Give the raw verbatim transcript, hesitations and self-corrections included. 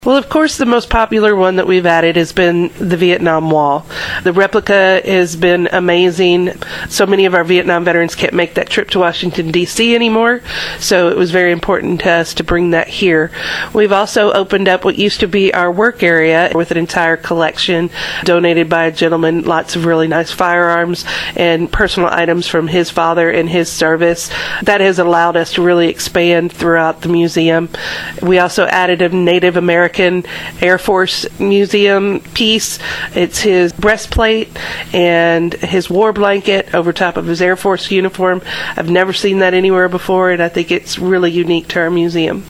Well, of course, the most popular one that we've added has been the Vietnam Wall. The replica has been amazing. So many of our Vietnam veterans can't make that trip to Washington, D C anymore, so it was very important to us to bring that here. We've also opened up what used to be our work area with an entire collection donated by a gentleman, lots of really nice firearms and personal items from his father and his service. That has allowed us to really expand throughout the museum. We also added a Native American Air Force Museum piece. It's his breastplate and his war blanket over top of his Air Force uniform. I've never seen that anywhere before, and I think it's really unique to our museum.